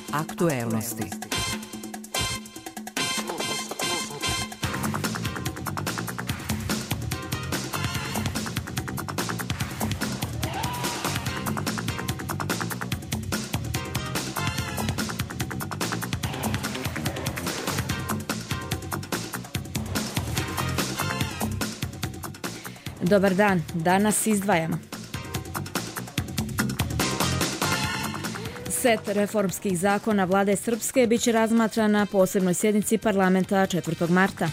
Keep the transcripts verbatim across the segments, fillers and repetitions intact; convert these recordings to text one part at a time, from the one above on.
Aktuelnosti. Dobar dan, danas izdvajamo. Set reformskih zakona vlade Srpske biće razmatran na posebnoj sjednici parlamenta četvrtog marta.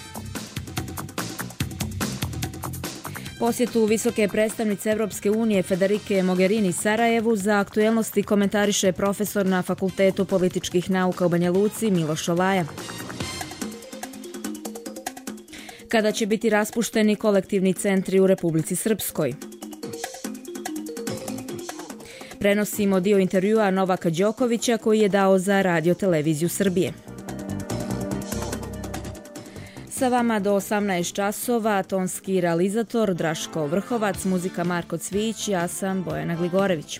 Posjetu visoke predstavnice Evropske unije Federike Mogherini Sarajevu za aktuelnosti komentariše profesor na Fakultetu političkih nauka u Banja Luci Miloš Olaja. Kada će biti raspušteni kolektivni centri u Republici Srpskoj. Prenosimo dio intervjua Novaka Đokovića koji je dao za Radio Televiziju Srbije. Sa vama do osamnaest časova, tonski realizator Draško Vrhovac, muzika Marko Cvić, ja sam Bojana Gligorević.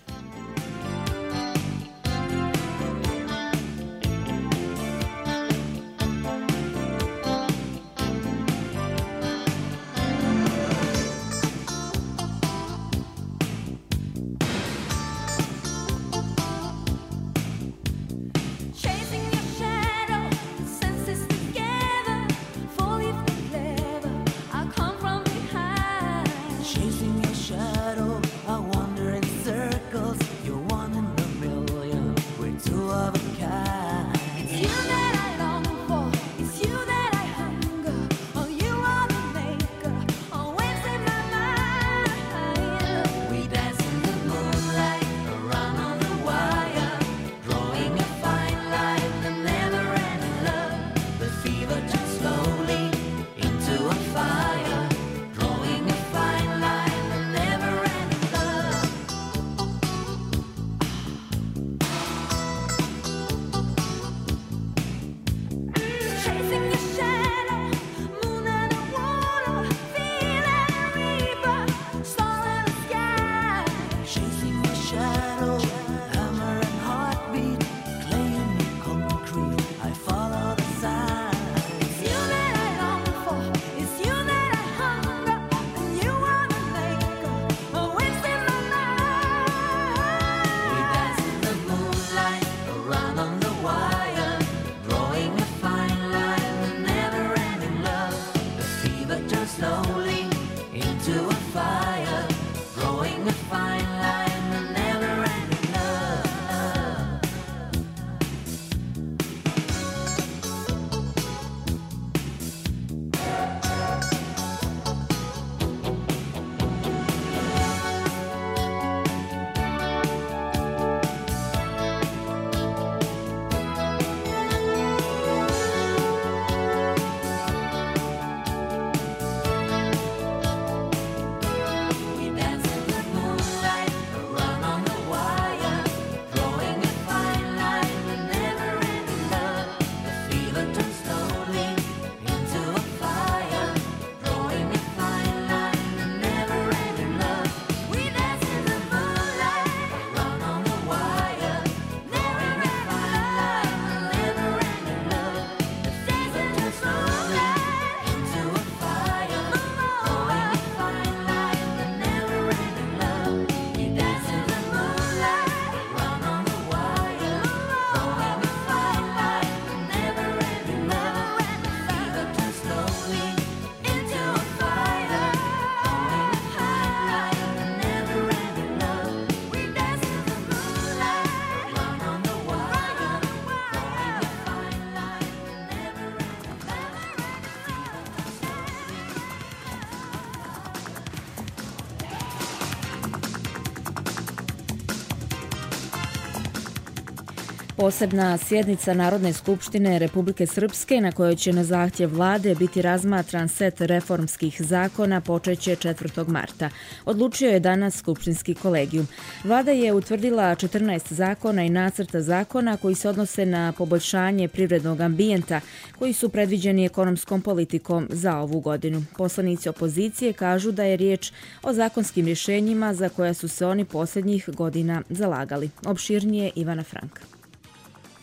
Posebna sjednica Narodne skupštine Republike Srpske na kojoj će na zahtjev vlade biti razmatran set reformskih zakona počeće četvrtog marta. Odlučio je danas skupštinski kolegijum. Vlada je utvrdila četrnaest zakona i nacrta zakona koji se odnose na poboljšanje privrednog ambijenta koji su predviđeni ekonomskom politikom za ovu godinu. Poslanici opozicije kažu da je riječ o zakonskim rješenjima za koja su se oni posljednjih godina zalagali. Opširnije Ivana Franka.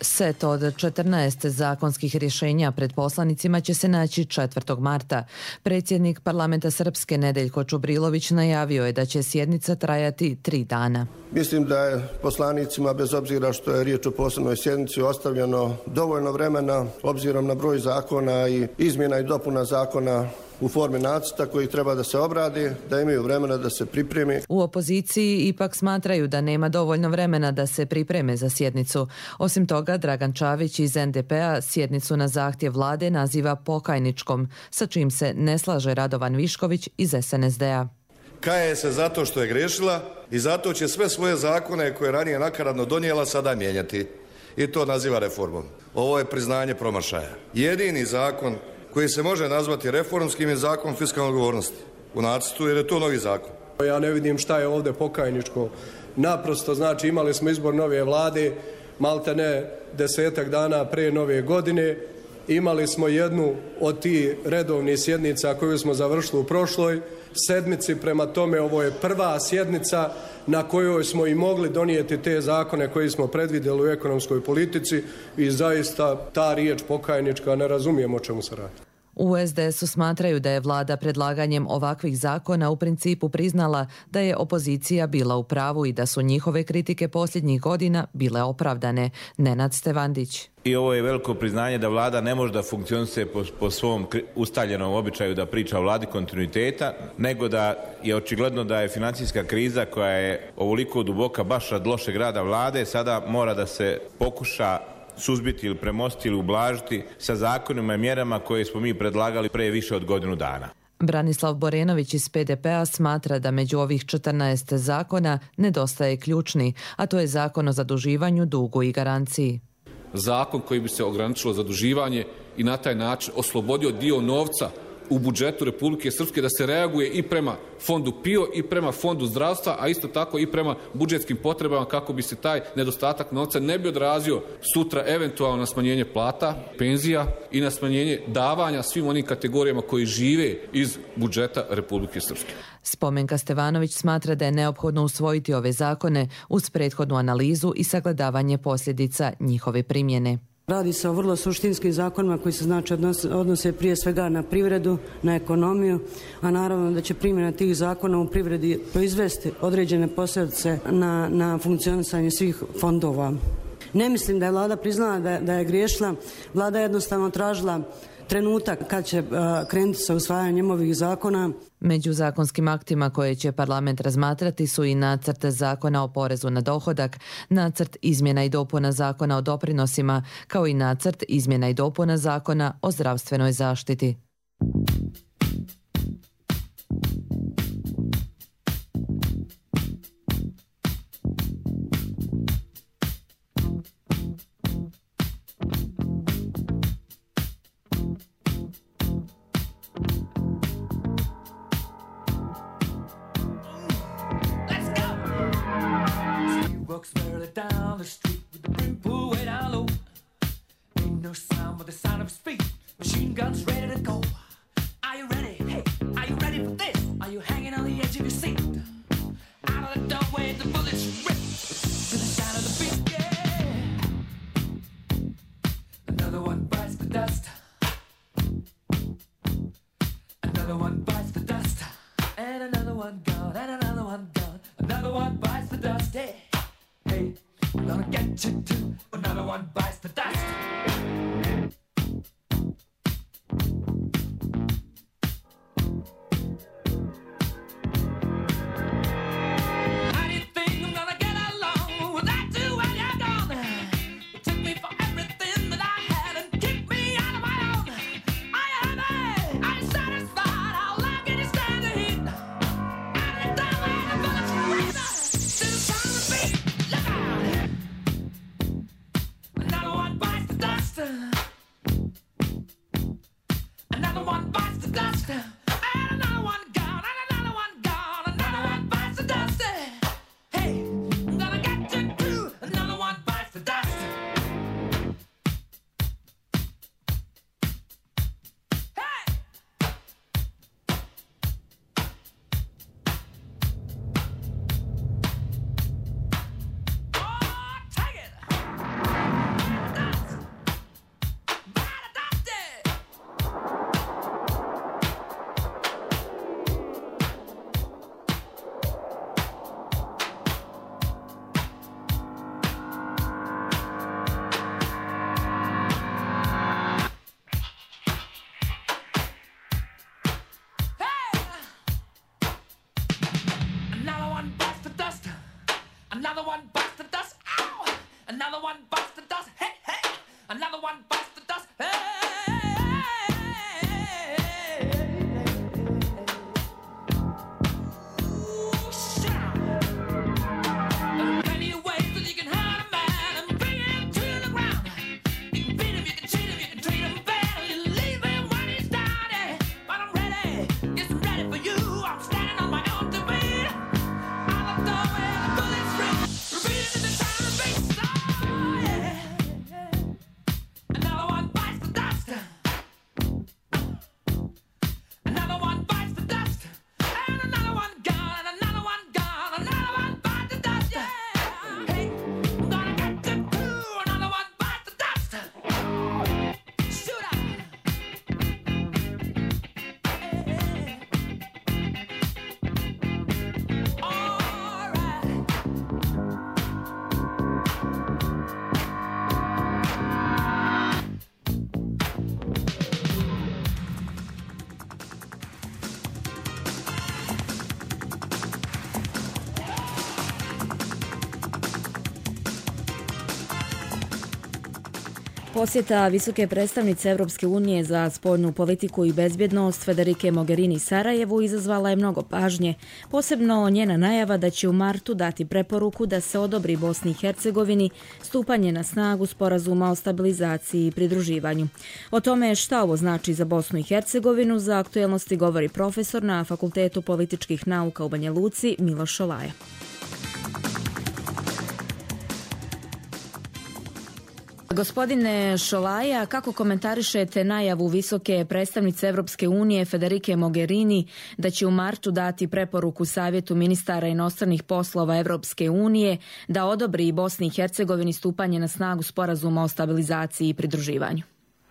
Set od četrnaest zakonskih rješenja pred poslanicima će se naći četvrtog marta. Predsjednik parlamenta Srpske Nedeljko Čubrilović najavio je da će sjednica trajati tri dana. Mislim da je poslanicima, bez obzira što je riječ o posebnoj sjednici, ostavljeno dovoljno vremena obzirom na broj zakona i izmjena i dopuna zakona u formi nacrta koji treba da se obradi, da imaju vremena da se pripremi. U opoziciji ipak smatraju da nema dovoljno vremena da se pripreme za sjednicu. Osim toga, Dragan Čavić iz en de pe-a sjednicu na zahtjev vlade naziva pokajničkom, sa čim se ne slaže Radovan Višković iz es en es de-a. Kaje se zato što je grešila i zato će sve svoje zakone koje je ranije nakaradno donijela sada mijenjati. I to naziva reformom. Ovo je priznanje promašaja. Jedini zakon koji se može nazvati reformskim je zakon fiskalne odgovornosti u nacrtu, jer je to novi zakon. Ja ne vidim šta je ovdje pokajničko. Naprosto, znači, imali smo izbor nove vlade, malte ne desetak dana pre nove godine. Imali smo jednu od tih redovnih sjednica koju smo završili u prošloj sedmici. Prema tome, ovo je prva sjednica na kojoj smo i mogli donijeti te zakone koje smo predvidjeli u ekonomskoj politici i zaista ta riječ pokajnička ne razumijemo o čemu se radi. U es de es-u smatraju da je vlada predlaganjem ovakvih zakona u principu priznala da je opozicija bila u pravu i da su njihove kritike posljednjih godina bile opravdane. Nenad Stevandić. I ovo je veliko priznanje da vlada ne može da funkcioniše po, po svom ustaljenom običaju da priča o vladi kontinuiteta, nego da je očigledno da je financijska kriza koja je ovoliko duboka baš od lošeg rada vlade sada mora da se pokuša suzbiti ili premostiti ili ublažiti sa zakonima i mjerama koje smo mi predlagali pre više od godinu dana. Branislav Borenović iz pe de pe-a smatra da među ovih četrnaest zakona nedostaje ključni, a to je zakon o zaduživanju, dugu i garanciji. Zakon koji bi se ograničilo zaduživanje i na taj način oslobodio dio novca u budžetu Republike Srpske da se reaguje i prema fondu pe i o i prema fondu zdravstva, a isto tako i prema budžetskim potrebama kako bi se taj nedostatak novca ne bi odrazio sutra eventualno na smanjenje plata, penzija i na smanjenje davanja svim onim kategorijama koji žive iz budžeta Republike Srpske. Spomenka Stevanović smatra da je neophodno usvojiti ove zakone uz prethodnu analizu i sagledavanje posljedica njihove primjene. Radi se o vrlo suštinskim zakonima koji se znači odnose prije svega na privredu, na ekonomiju, a naravno da će primjena tih zakona u privredi proizvesti određene posljedice na, na funkcionisanje svih fondova. Ne mislim da je vlada priznala da, da je griješila, vlada je jednostavno tražila trenutak kad će uh, krenuti sa usvajanjem ovih zakona. Među zakonskim aktima koje će parlament razmatrati su i nacrt zakona o porezu na dohodak, nacrt izmjena i dopuna zakona o doprinosima, kao i nacrt izmjena i dopuna zakona o zdravstvenoj zaštiti. Down the street with the brim pool way down low. Ain't no sound but the sound of his feet. Machine guns ready to go. Are you ready? Hey, are you ready for this? Are you hanging on the edge of your seat? Out of the doorway, the bullets rip to the sound of the beat. Yeah. Another one bites the dust. Another one bites the dust. And another one gone. And another one gone. Another one bites the dust. Hey. Hey, I'm gonna get you too. Another one bites the dust. How do you think I'm gonna get along without you when you're gone? You took me for everything that I had and kicked me out of my own. Are you happy? Are you satisfied? How long can you stand the heat? Out of the doorway, the bullets rain to the sound of the beat. Look out! Another one bites the dust. Another one bites the dust. Ow! Another one bites the dust. Hey, hey! Another one bites the dust. Hey! Posjeta visoke predstavnice Evropske unije za spoljnu politiku i bezbjednost Federike Mogherini Sarajevu izazvala je mnogo pažnje, posebno njena najava da će u martu dati preporuku da se odobri Bosni i Hercegovini stupanje na snagu sporazuma o stabilizaciji i pridruživanju. O tome šta ovo znači za Bosnu i Hercegovinu za aktuelnosti govori profesor na Fakultetu političkih nauka u Banja Luci Miloš Šolaja. Gospodine Šolaja, kako komentarišete najavu visoke predstavnice Evropske unije Federike Mogherini da će u martu dati preporuku Savjetu ministara inostranih poslova Evropske unije da odobri Bosni i Hercegovini stupanje na snagu sporazuma o stabilizaciji i pridruživanju?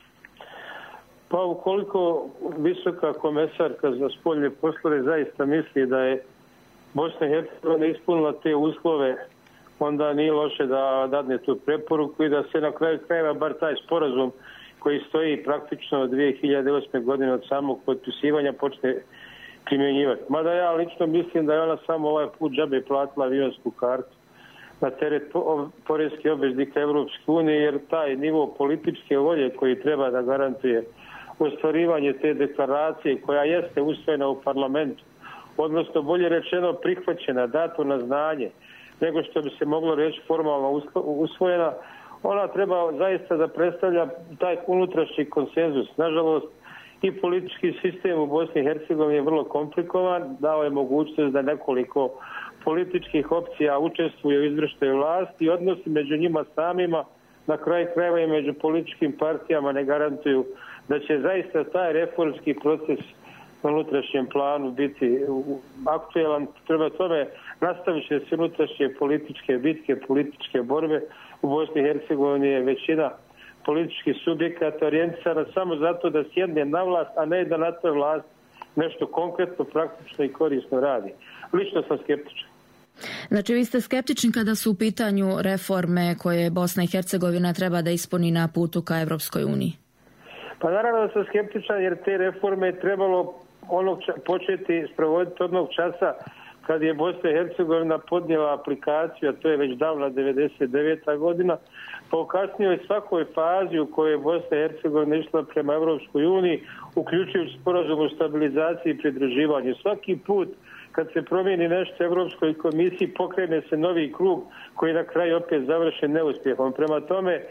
Pa ukoliko visoka komesarka za spoljne poslove zaista misli da je Bosna i Hercegovina ispunila te uslove, onda nije loše da dadne tu preporuku i da se na kraju krajeva bar taj sporazum koji stoji praktično od dvije hiljade osme. godine od samog potpisivanja počne primjenjivati. Mada ja lično mislim da je ona samo ovaj put džabe platila avionsku kartu na teret poreskih obveznika Evropske unije, jer taj nivo političke volje koji treba da garantuje ostvarivanje te deklaracije koja jeste usvojena u parlamentu, odnosno bolje rečeno prihvaćena, dato na znanje, nego što bi se moglo reći formalno usvojena, ona treba zaista da predstavlja taj unutrašnji konsenzus. Nažalost, i politički sistem u Bosni i Hercegovini je vrlo komplikovan, dao je mogućnost da nekoliko političkih opcija učestvuje u izvršnoj vlasti i odnosi među njima samima, na kraju krajeva i među političkim partijama ne garantuju da će zaista taj reformski proces na unutrašnjem planu biti aktuelan. Prema tome nastavit će se unutrašnje političke bitke, političke borbe. U Bosni i Hercegovini je većina političkih subjekata orijentisana samo zato da sjedne na vlast, a ne da na toj vlast nešto konkretno, praktično i korisno radi. Lično sam skeptičan. Znači, vi ste skeptični kada su u pitanju reforme koje Bosna i Hercegovina treba da ispuni na putu ka Evropskoj uniji? Pa naravno da sam skeptičan, jer te reforme je trebalo onog ča, početi sprovoditi onog časa kad je Bosna i Hercegovina podnijela aplikaciju, a to je već davna devedeset deveta. godina, pa u kasnijoj svakoj fazi u kojoj je Bosna i Hercegovina išla prema Evropskoj uniji, uključujući sporazum o stabilizaciji i pridruživanju. Svaki put kad se promijeni nešto Evropskoj komisiji, pokrene se novi krug koji na kraju opet završi neuspjehom. Prema tome,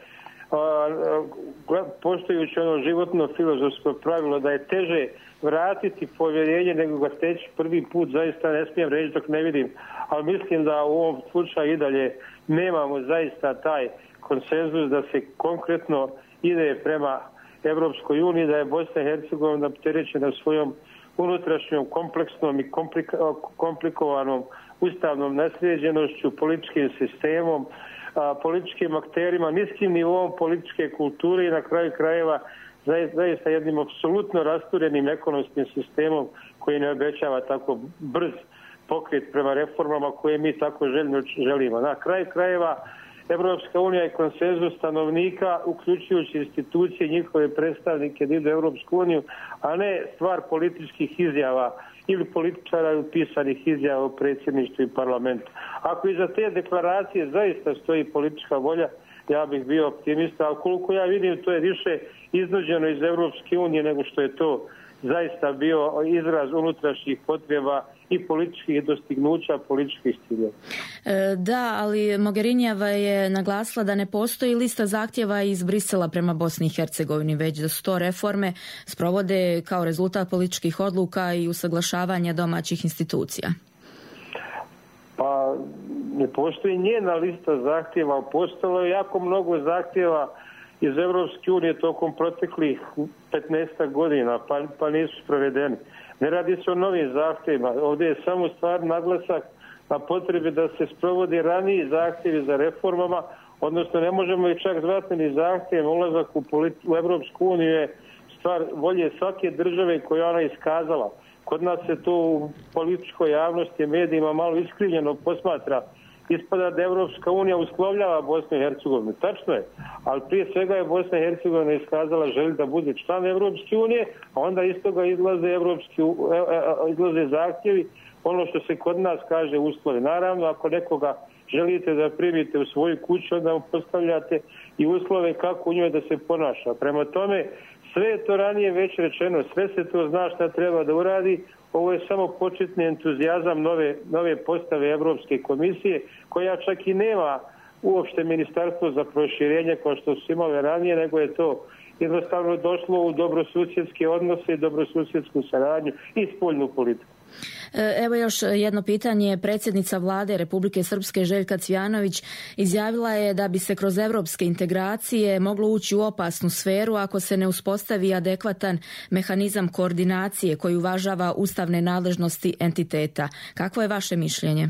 poštujući ono životno filozofsko pravilo da je teže vratiti povjerenje nego ga steći prvi put, zaista ne smijem reći dok ne vidim, ali mislim da u ovom slučaju i dalje nemamo zaista taj konsenzus da se konkretno ide prema Evropskoj uniji, da je Bosna i Hercegovina opterećena svojom unutrašnjom kompleksnom i komplikovanom ustavnom nasljeđenošću, političkim sistemom, političkim akterima, niskim nivom političke kulture i na kraju krajeva zaista jednim apsolutno rasturenim ekonomskim sistemom koji ne obećava tako brz pokret prema reformama koje mi tako željno želimo. Na kraju krajeva Evropska unija je konsenzus stanovnika, uključujući institucije, njihove predstavnike da idu u Evropsku uniju, a ne stvar političkih izjava ili političara ili pisanih izjava u predsjedništvu i parlamentu. Ako iza te deklaracije zaista stoji politička volja, ja bih bio optimista, a koliko ja vidim to je više iznuđeno iz Europske unije nego što je to zaista bio izraz unutrašnjih potreba i političkih dostignuća, političkih ciljeva. E, da, ali Mogherinijeva je naglasila da ne postoji lista zahtjeva iz Brisela prema Bosni i Hercegovini, već da su to reforme sprovode kao rezultat političkih odluka i usaglašavanja domaćih institucija. Pa ne postoji njena lista zahtjeva, postalo je jako mnogo zahtjeva iz Europske unije tokom proteklih petnaest godina, pa, pa nisu sprovedeni. Ne radi se o novim zahtjevima, ovdje je samo stvar naglasak na potrebi da se sprovodi raniji zahtjevi za reformama, odnosno ne možemo i čak zvati ni zahtjev ulazak u, u Europsku uniju je stvar volje svake države koju ona iskazala. Kod nas se to u političkoj javnosti i medijima malo iskrivljeno posmatra. Ispada da Evropska unija uslovljava Bosnu i Hercegovinu. Tačno je, ali prije svega je Bosna i Hercegovina iskazala želju da bude član Evropske unije, a onda iz toga izlaze, evropski, izlaze zahtjevi, ono što se kod nas kaže uslovi. Naravno, ako nekoga želite da primite u svoju kuću, onda mu postavljate i uslove kako u njoj da se ponaša. Prema tome, sve je to ranije već rečeno, sve se to zna šta treba da uradi. Ovo je samo početni entuzijazam nove, nove postave Evropske komisije, koja čak i nema uopšte ministarstvo za proširenje kao što su imale ranije, nego je to jednostavno došlo u dobrosusjedske odnose i dobrosusjedsku saradnju i spoljnu politiku. Evo još jedno pitanje. Predsjednica vlade Republike Srpske Željka Cvijanović izjavila je da bi se kroz evropske integracije moglo ući u opasnu sferu ako se ne uspostavi adekvatan mehanizam koordinacije koji uvažava ustavne nadležnosti entiteta. Kakvo je vaše mišljenje?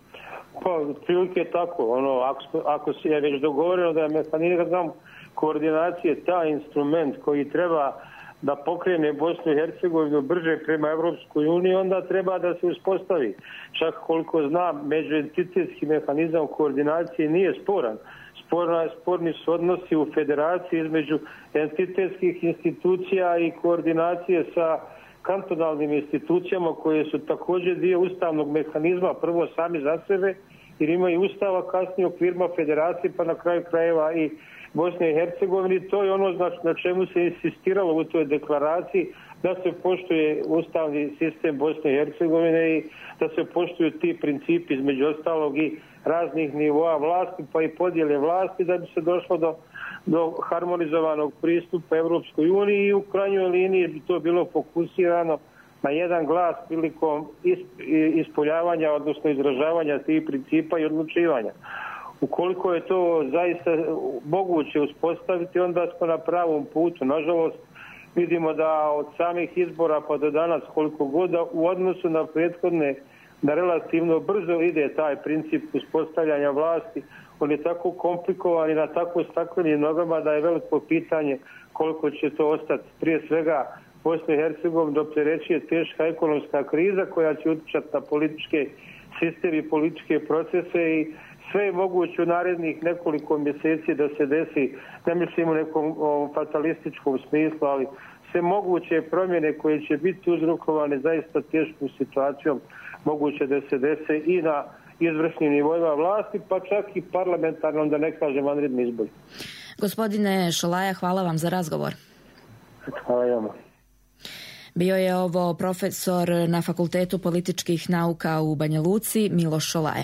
Pa, prilike je tako. Ono, ako, ako se je već dogovoreno da je mehanizam koordinacije taj instrument koji treba da pokrene Bosnu i Hercegovinu brže prema Evropskoj uniji, onda treba da se uspostavi. Čak koliko znam, međuentitetski mehanizam koordinacije nije sporan. Sporna, sporni su odnosi u federaciji između entitetskih institucija i koordinacije sa kantonalnim institucijama koje su također dio ustavnog mehanizma, prvo sami za sebe, jer imaju ustava, kasnije okvirima federacije, pa na kraju krajeva i Bosne i Hercegovine. To je ono na čemu se insistiralo u toj deklaraciji, da se poštuje ustavni sistem Bosne i Hercegovine i da se poštuju ti principi između ostalog i raznih nivoa vlasti pa i podjele vlasti da bi se došlo do, do harmonizovanog pristupa Evropskoj uniji i u krajnjoj liniji bi to bilo fokusirano na jedan glas prilikom ispoljavanja, odnosno izražavanja tih principa i odlučivanja. Ukoliko je to zaista moguće uspostaviti, onda smo na pravom putu. Nažalost, vidimo da od samih izbora pa do danas koliko god u odnosu na prethodne, da relativno brzo ide taj princip uspostavljanja vlasti. On je tako komplikovan i na tako staklenim nogama da je veliko pitanje koliko će to ostati. Prije svega Bosna i Hercegovina opterećuje teška ekonomska kriza koja će utjecati na političke sisteme i političke procese i sve je moguće u narednih nekoliko mjeseci da se desi, ne mislim u nekom o, fatalističkom smislu, ali sve moguće promjene koje će biti uzrokovane zaista teškom situacijom moguće da se dese i na izvršnim nivoima vlasti, pa čak i parlamentarnom, da ne kažem vanredni izbori. Gospodine Šolaja, hvala vam za razgovor. Hvala vam. Bio je ovo profesor na Fakultetu političkih nauka u Banja Luci, Miloš Šolaja.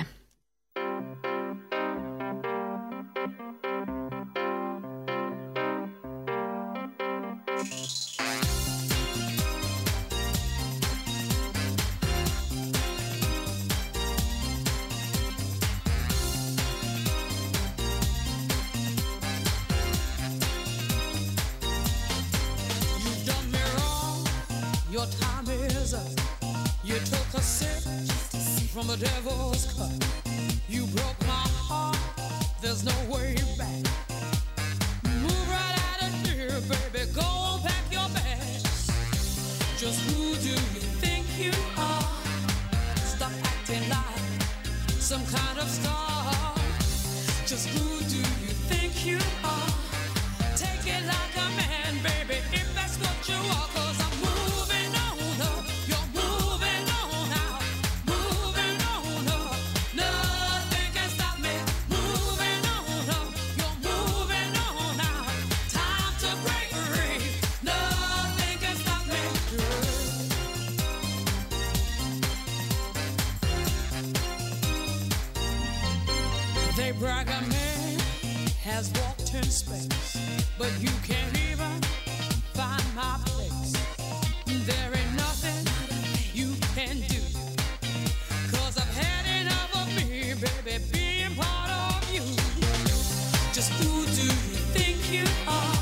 Your time is up. You took a sip from the devil's cup. You broke my heart. There's no way back. Move right out of here, baby. Go pack your bags. Just who do you think you are? Stop acting like some kind of star. Just who do you think you are? Take it like a man, baby, if that's what you are. 'Cause I'm moving on up. You're moving They brag a man has walked in space, but you can't even find my place. There ain't nothing you can do, 'cause I've had enough of me, baby, being part of you. Just who do you think you are?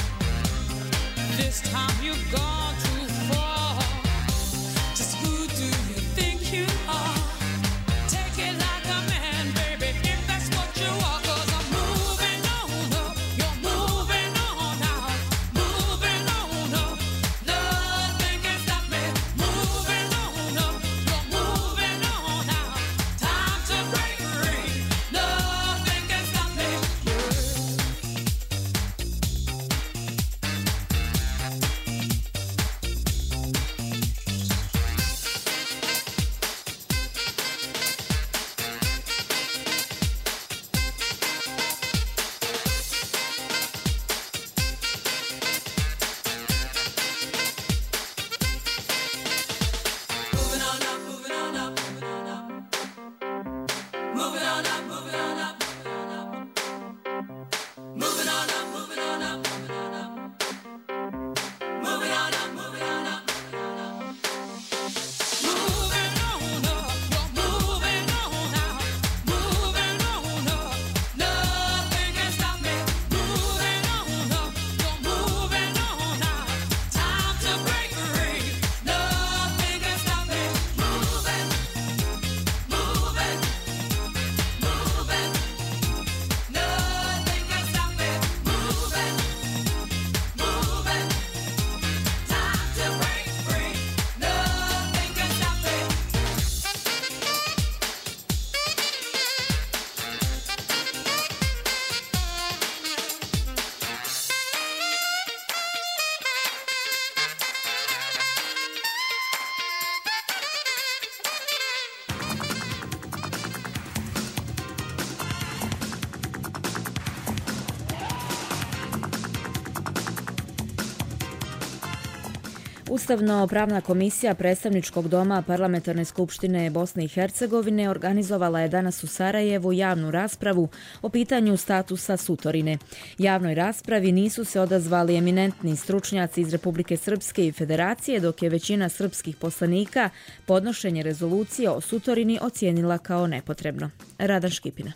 This time you've gone too far. Just who do you think you are? Take it like a man, baby, if that's what you are. 'Cause I'm moving on up, you're moving on out, moving on up. Nothing can stop me. Moving on up, you're moving on out. Time to break free. Nothing can stop me. Moving on up, moving on up, moving on up. Moving on up, moving on up, moving on up. Moving on up, moving on up, moving on up. Moving on up, moving on up, moving on up. Moving on up, you're moving on out, moving on up. Nothing can stop me. Moving on up, you're moving on out. Time to break free. Nothing can stop me. Moving, moving, moving. Nothing can stop me. Moving, moving. Time to break free. Nothing can stop me. Ustavno-pravna komisija Predstavničkog doma Parlamentarne skupštine Bosne i Hercegovine organizovala je danas u Sarajevu javnu raspravu o pitanju statusa Sutorine. Javnoj raspravi nisu se odazvali eminentni stručnjaci iz Republike Srpske i Federacije, dok je većina srpskih poslanika podnošenje rezolucije o Sutorini ocijenila kao nepotrebno. Radan Škipina.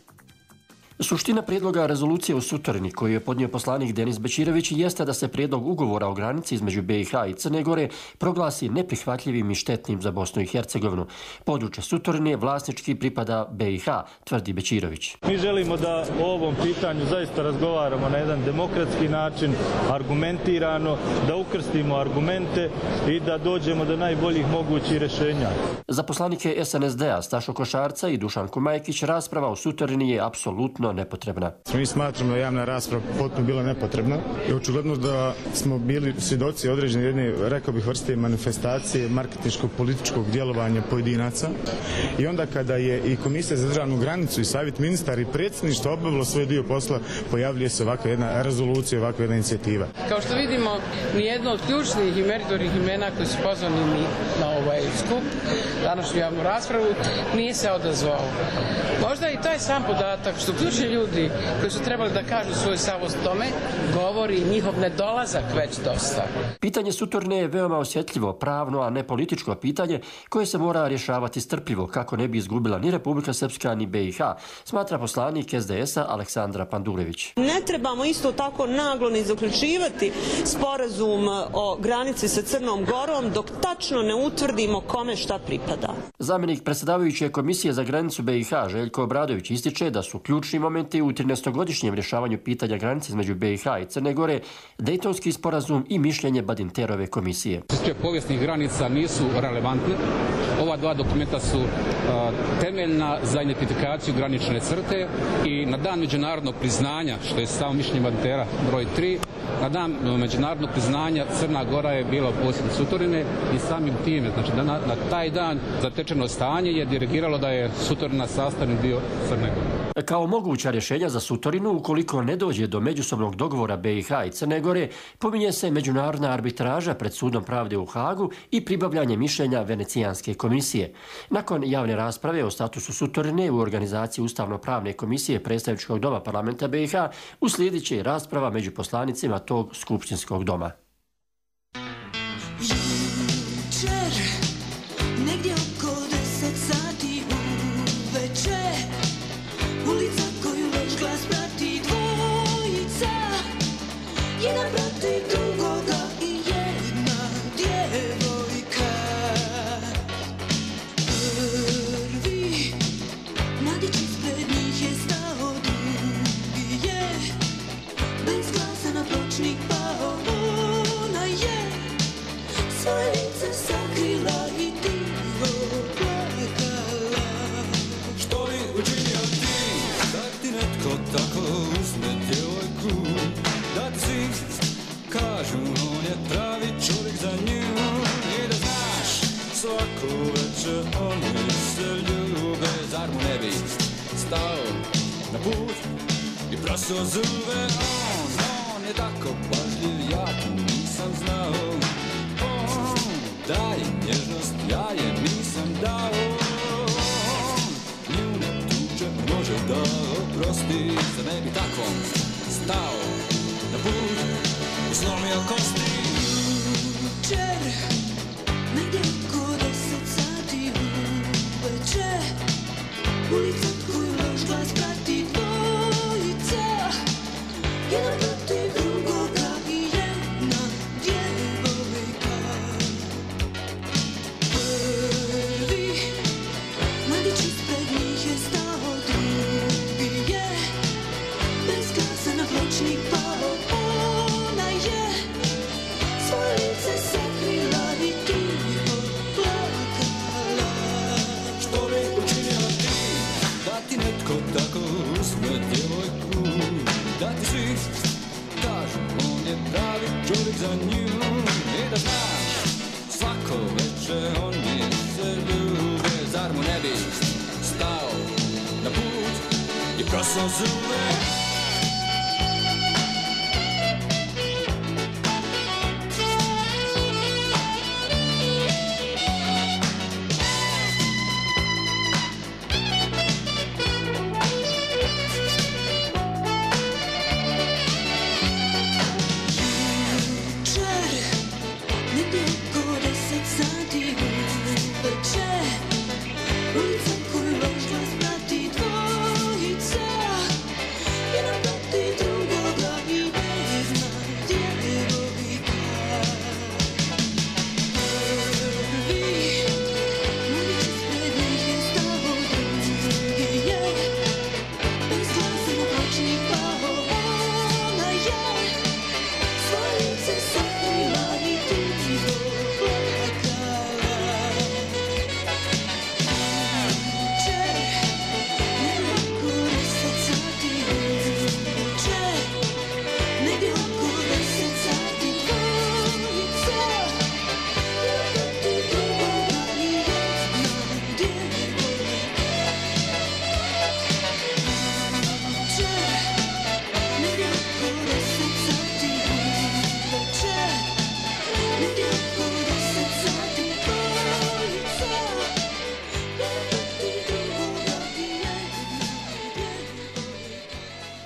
Suština prijedloga rezolucije o Sutorini koju je podnio poslanik Denis Bećirović jeste da se prijedlog ugovora o granici između B i H i Crne Gore proglasi neprihvatljivim i štetnim za Bosnu i Hercegovinu. Područje Sutorine vlasnički pripada B i H, tvrdi Bećirović. Mi želimo da o ovom pitanju zaista razgovaramo na jedan demokratski način, argumentirano, da ukrstimo argumente i da dođemo do najboljih mogućih rješenja. Za poslanike S N S D-a Stašo Košarca i Dušanku Majkić rasprava o Sutorini je apsolutno nepotrebna. Mi smatramo da je javna rasprava potpuno bila nepotrebna i očigledno da smo bili svjedoci određene jedne, rekao bih, vrste manifestacije marketinškog političkog djelovanja pojedinaca i onda kada je i Komisija za državnu granicu i Savjet ministara i predsjedništvo obavilo svoj dio posla, pojavljuje se ovakva jedna rezolucija, ovakva jedna inicijativa. Kao što vidimo, nijedno od ključnih i meritornih imena koji su pozvani na ovaj skup, današnju javnu raspravu, nije se odazvao. Možda i taj sam podatak što ključni ljudi koji su trebali da kažu svoj stav o tome, govori njihov nedolazak već dosta. Pitanje Sutorine je veoma osjetljivo, pravno, a ne političko pitanje koje se mora rješavati strpljivo kako ne bi izgubila ni Republika Srpska ni B i H, smatra poslanik S D S-a Aleksandra Pandurević. Ne trebamo isto tako naglo ni zaključivati sporazum o granici sa Crnom Gorom dok tačno ne utvrdimo kome šta pripada. Zamjenik predsjedavajuće Komisije za granicu B i H Željko Obradović ističe da su ključni momenti u trinaestogodišnjem rješavanju pitanja granice između B i H i Crne Gore, Dejtonski sporazum i mišljenje Badinterove komisije. Sve povijesnih granica nisu relevantne. Ova dva dokumenta su uh, temeljna za identifikaciju granične crte i na dan međunarodnog priznanja, što je samo mišljenje Badintera broj tri, na dan međunarodnog priznanja Crna Gora je bila u posjedu Sutorine i samim time, znači da na, na taj dan zatečeno stanje je dirigiralo da je Sutorina sastavni dio Crne Gore. Kao moguća rješenja za Sutorinu, ukoliko ne dođe do međusobnog dogovora B i H i Crne Gore, pominje se međunarodna arbitraža pred Sudom pravde u Hagu i pribavljanje mišljenja Venecijanske komisije. Nakon javne rasprave o statusu Sutorine u organizaciji Ustavno-pravne komisije Predstavničkog doma parlamenta B i H, uslijedit će rasprava među poslanicima tog skupštinskog doma. Jučer, negdje oko deset sati uveče, ulica koju loš glas prati dvojica, jedan protiv drugoga i jedna djevojka. Prvi mladić ispred njih je stao, drugi je bez glasa na pločnik pao. Ona je svoje lice sakrila i tiho plakala. Što bi učinio ti, da ti netko tako uzme djevojku, da ti svi kažu on je pravi čovjek za nju, i da znaš svaku večer oni se ljube. Zar mu ne bi stao na put i prosio zube? On, on je tako pažljiv, ja to nisam znao. On daje nježnost, ja je nisam dao. On nju ne tuče, može da oprosti. Zar ne bi takvom stao na put i slomio kosti? Jučer, negdje oko deset sati uveče, ulica koju loš glas prati dvojica, jedan protiv drugoga i jedna djevojka. Prvi mladić ispred njih je stao, drugi je bez glasa na pločnik pao. Ona je svoje lice sakrila i tiho plakala. Što bi učinio ti, da ti netko tako uzme djevojku, da ti svi kažu on je pravi čovjek za nju, i da znaš svako večer oni se ljube. Zar mu ne bi stao na put i prosio zube? Jučer, negdje oko deset sati uveče, ulica koju loš glas prati dvojica, jedan protiv drugoga i jedna djevojka. Prvi mladić ispred njih je stao, drugi je bez glasa na pločnik pao. Ona je svoje lice sakrila i tiho plakala. Jučer, negdje oko deset sati uveče, negdje oko deset sati dvojica, jedan protiv drugoga i jedna djevojka. Jučer, negdje oko deset sati uveče, negdje oko deset sati dvojica, jedan protiv drugoga i jedna djevojka.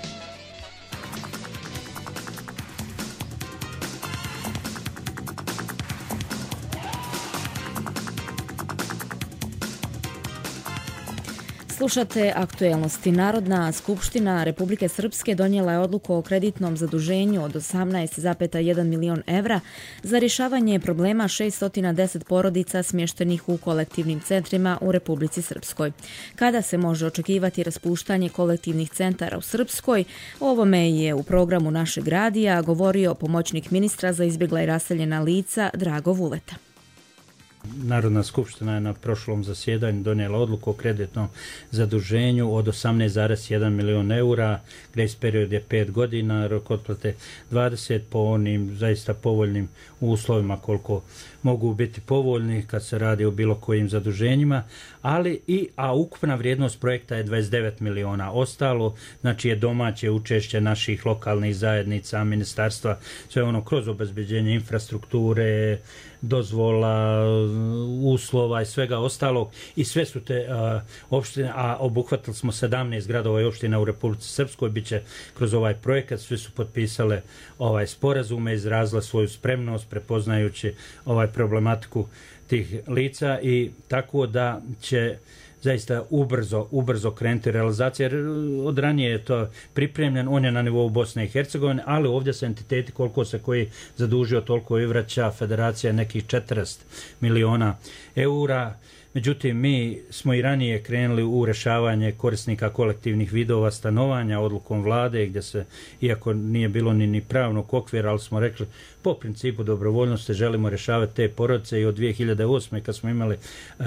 Slušate aktuelnosti. Narodna skupština Republike Srpske donijela je odluku o kreditnom zaduženju od osamnaest zarez jedan milion evra za rješavanje problema šeststo deset porodica smještenih u kolektivnim centrima u Republici Srpskoj. Kada se može očekivati raspuštanje kolektivnih centara u Srpskoj, o ovome je u programu našeg radija govorio pomoćnik ministra za izbjegla i raseljena lica Drago Vuleta. Narodna skupština je na prošlom zasjedanju donijela odluku o kreditnom zaduženju od osamnaest zarez jedan milion eura, grace period je pet godina, rok otplate dvadeset po onim zaista povoljnim uslovima koliko mogu biti povoljni kad se radi o bilo kojim zaduženjima, ali i, a ukupna vrijednost projekta je dvadeset devet miliona. Ostalo, znači je domaće učešće naših lokalnih zajednica, ministarstva, sve ono kroz obezbeđenje infrastrukture, dozvola, uslova i svega ostalog i sve su te a, opštine, a obuhvatili smo sedamnaest gradova i opština u Republici Srpskoj, bit će kroz ovaj projekat, svi su potpisale ovaj sporazume, izrazile svoju spremnost prepoznajući ovaj problematiku tih lica i tako da će zaista ubrzo, ubrzo krenuti realizacija, jer od ranije je to pripremljen, on je na nivou Bosne i Hercegovine, ali ovdje su entiteti koliko se koji zadužio, toliko i vraća, federacija nekih četrdeset miliona eura. Međutim, mi smo i ranije krenuli u rješavanje korisnika kolektivnih vidova stanovanja odlukom vlade, gdje se, iako nije bilo ni, ni pravnog okvira, ali smo rekli po principu dobrovoljnosti želimo rješavati te porodice i od dvije hiljade osme kad smo imali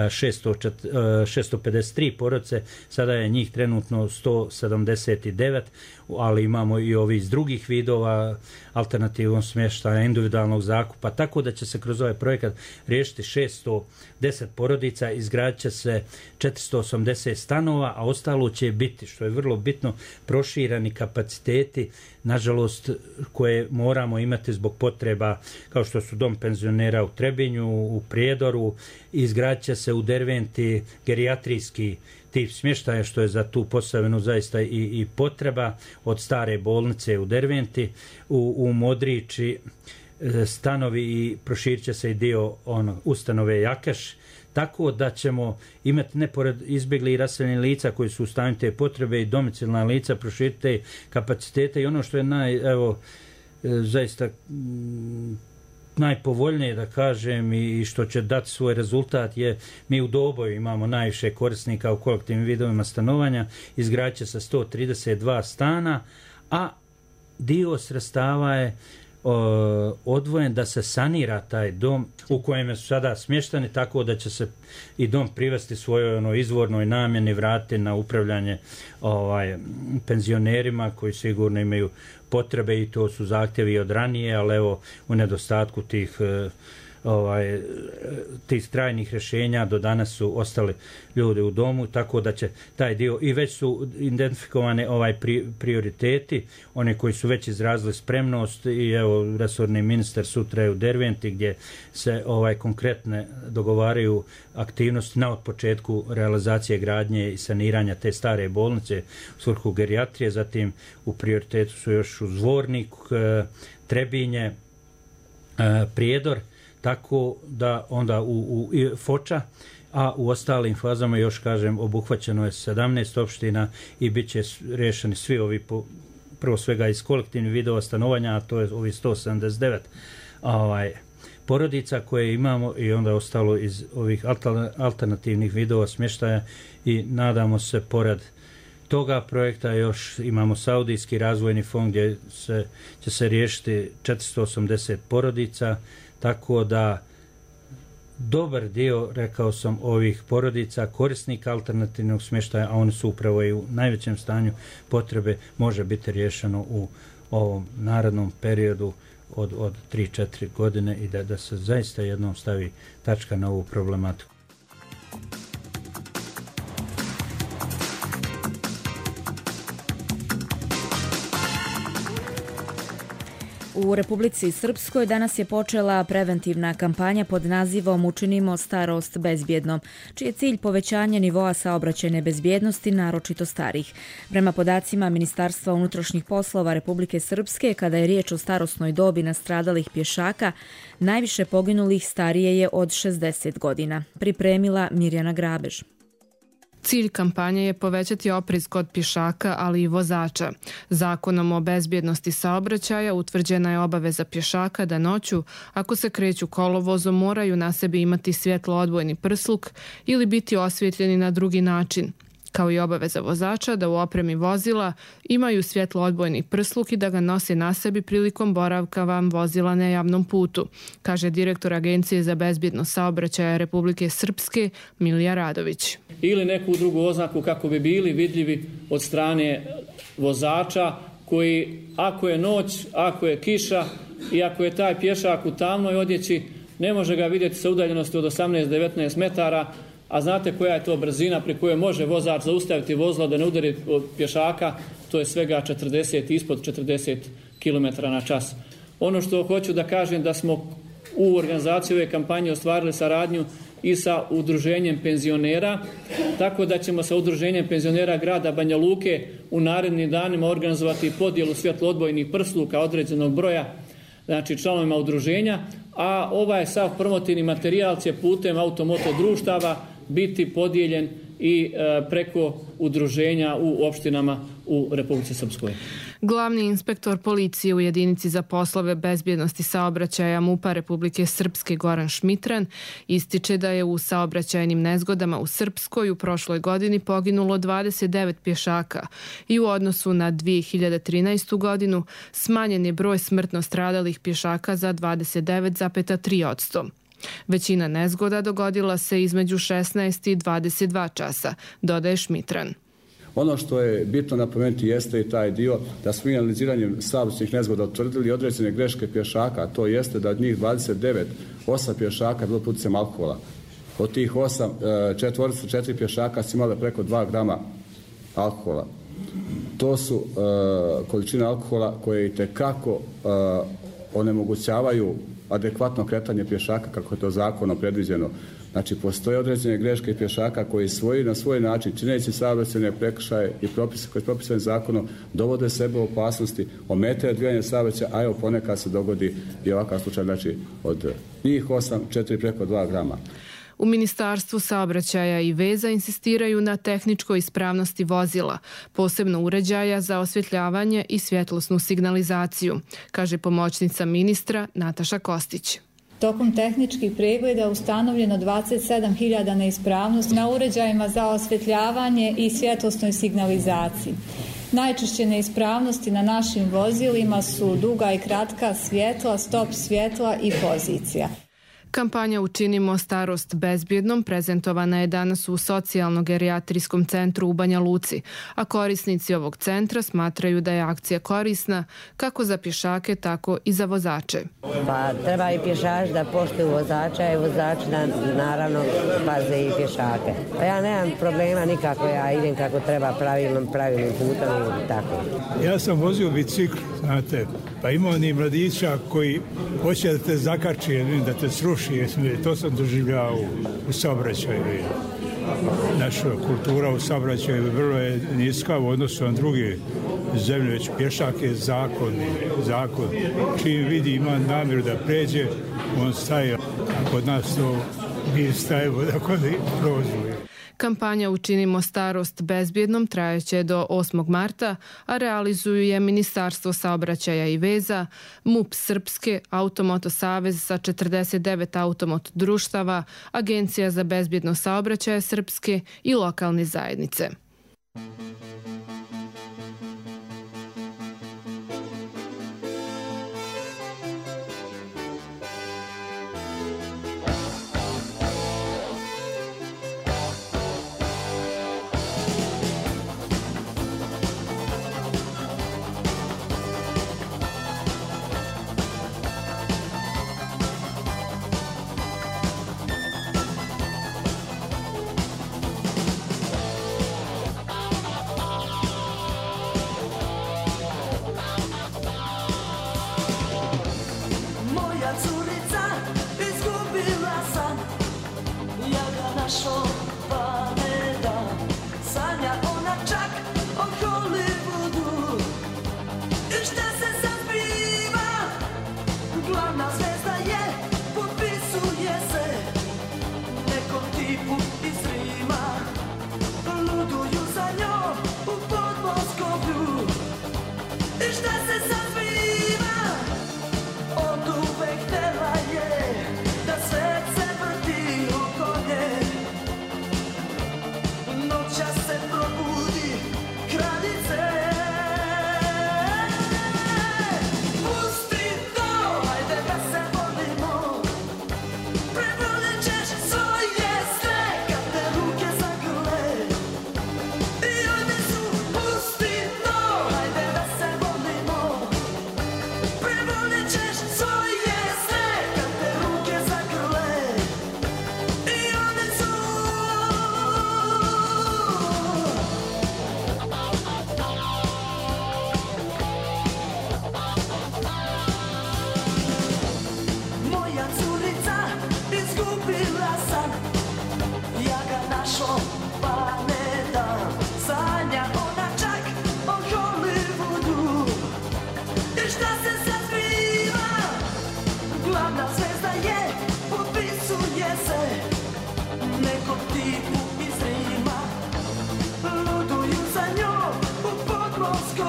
šesto pedeset tri porodice, sada je njih trenutno sto sedamdeset devet, ali imamo i ovi iz drugih vidova, alternativnog smještaja, individualnog zakupa, tako da će se kroz ovaj projekat riješiti šesto deset porodica, izgradit će se četiristo osamdeset stanova, a ostalo će biti, što je vrlo bitno, proširani kapaciteti, nažalost, koje moramo imati zbog potreba, kao što su dom penzionera u Trebinju, u Prijedoru, izgradit će se u Derventi gerijatrijski tip smještaja, što je za tu Posavinu zaista i, i potreba, od stare bolnice u Derventi, u, u Modriči stanovi i proširit će se i dio ono, ustanove Jakeš, tako da ćemo imati ne pored izbjegli i raseljeni lica koji su u stanju te potrebe i domicilna lica proširiti te kapacitete i ono što je naj, evo, zaista m, najpovoljnije da kažem i što će dati svoj rezultat je mi u Doboju imamo najviše korisnika u kolektivnim vidovima stanovanja, izgradit će se sto trideset dva stana, a dio sredstava je odvojen da se sanira taj dom u kojem su sada smješteni, tako da će se i dom privesti svojoj ono, izvornoj namjeni, vratiti na upravljanje ovaj, penzionerima koji sigurno imaju potrebe i to su zahtjevi od ranije, ali evo u nedostatku tih ovaj, tih trajnih rješenja do danas su ostali ljudi u domu, tako da će taj dio i već su identifikovane ovaj pri, prioriteti, one koji su već izrazili spremnost i evo resorni ministar sutra je u Derventi gdje se ovaj konkretne dogovaraju aktivnosti na od početku realizacije gradnje i saniranja te stare bolnice u svrhu gerijatrije, zatim u prioritetu su još u Zvornik, Trebinje, Prijedor, tako da onda u, u Foča, a u ostalim fazama još kažem obuhvaćeno je sedamnaest opština i bit će rješeni svi ovi po, prvo svega iz kolektivnih vidova stanovanja, a to je ovi sto sedamdeset devet ovaj, porodica koje imamo i onda ostalo iz ovih alternativnih vidova smještaja i nadamo se pored toga projekta još imamo Saudijski razvojni fond gdje se, će se riješiti četiristo osamdeset porodica, tako da dobar dio, rekao sam, ovih porodica, korisnika alternativnog smještaja, a oni su upravo i u najvećem stanju potrebe, može biti riješeno u ovom narednom periodu od, od tri do četiri godine i da, da se zaista jednom stavi tačka na ovu problematiku. U Republici Srpskoj danas je počela preventivna kampanja pod nazivom Učinimo starost bezbjednom, čiji je cilj povećanje nivoa saobraćajne bezbjednosti, naročito starih. Prema podacima Ministarstva unutrašnjih poslova Republike Srpske, kada je riječ o starosnoj dobi nastradalih pješaka, najviše poginulih starije je od šezdeset godina. Pripremila Mirjana Grabež. Cilj kampanje je povećati oprez kod pješaka, ali i vozača. Zakonom o bezbjednosti saobraćaja utvrđena je obaveza pješaka da noću, ako se kreću kolovozom, moraju na sebi imati svjetlo odvojni prsluk ili biti osvjetljeni na drugi način. Kao i obaveza vozača da u opremi vozila imaju svjetlo odbojni prsluk i da ga nose na sebi prilikom boravka van vozila na javnom putu, kaže direktor Agencije za bezbjednost saobraćaja Republike Srpske Milija Radović. Ili neku drugu oznaku kako bi bili vidljivi od strane vozača koji, ako je noć, ako je kiša i ako je taj pješak u tamnoj odjeći, ne može ga vidjeti sa udaljenosti od osamnaest do devetnaest metara, a znate koja je to brzina pri kojoj može vozač zaustaviti vozilo da ne udari pješaka, to je svega četrdeset, ispod četrdeset kilometara na čas. Ono što hoću da kažem da smo u organizaciji ove kampanje ostvarili saradnju i sa udruženjem penzionera, tako da ćemo sa udruženjem penzionera grada Banja Luke u narednim danima organizovati podjelu svjetloodbojnih prsluka određenog broja, znači članovima udruženja, a ovaj sav promotivni materijal će putem automoto društava biti podijeljen i e, preko udruženja u opštinama u Republici Srpskoj. Glavni inspektor policije u jedinici za poslove bezbjednosti saobraćaja MUP-a Republike Srpske Goran Šmitran ističe da je u saobraćajnim nezgodama u Srpskoj u prošloj godini poginulo dvadeset devet pješaka i u odnosu na dvije hiljade trinaestu. godinu smanjen je broj smrtno stradalih pješaka za dvadeset devet zarez tri posto. Većina nezgoda dogodila se između šesnaest i dvadeset dva časa, dodaje Šmitran. Ono što je bitno napomenuti jeste i taj dio da smo analiziranjem saobraćajnih nezgoda utvrdili određene greške pješaka, a to jeste da od njih dvadeset devet, osam pješaka je bilo pod utjecajem alkohola. Od tih osam, četvorica, četiri pješaka su imale preko dva grama alkohola. To su uh, količine alkohola koje itekako uh, onemogućavaju adekvatno kretanje pješaka kako je to zakonom predviđeno. Znači, postoje određene greške pješaka koji svoji na svoj način, čineći saobraćajne prekršaje i propise koji je propisan zakonom, dovode sebe u opasnosti, ometaju odvijanje saobraćaja, a evo ponekad se dogodi i ovakav slučaj, znači od njih osam, četiri preko dva grama. U Ministarstvu saobraćaja i veza insistiraju na tehničkoj ispravnosti vozila, posebno uređaja za osvjetljavanje i svjetlosnu signalizaciju, kaže pomoćnica ministra Nataša Kostić. Tokom tehničkih pregleda ustanovljeno dvadeset sedam hiljada neispravnosti na uređajima za osvjetljavanje i svjetlosnoj signalizaciji. Najčešće neispravnosti na našim vozilima su duga i kratka svjetla, stop svjetla i pozicija. Kampanja Učinimo starost bezbjednom prezentovana je danas u socijalno-gerijatrijskom centru u Banja Luci, a korisnici ovog centra smatraju da je akcija korisna kako za pješake, tako i za vozače. Pa treba i pješač da poštuju vozača i vozači da naravno paze i pješake. Pa ja nemam problema nikako, ja idem kako treba pravilnom, pravilnim putom i tako. Ja sam vozio bicikl, znate, pa imao ni mladića koji hoće da te zakači, da te sruši. To sam doživljao u saobraćaju. Naša kultura u saobraćaju vrlo je niska u odnosu na druge zemlje, već pješak je zakon. zakon. Čim vidi ima namjeru da pređe, on staje, a kod nas to mi stajemo da kod prođuje. Kampanja Učinimo starost bezbjednom trajaće do osmog marta, a realizuju je Ministarstvo saobraćaja i veza, MUP Srpske, Automoto savez sa četrdeset devet automoto društava, Agencija za bezbjedno saobraćaje Srpske i lokalne zajednice.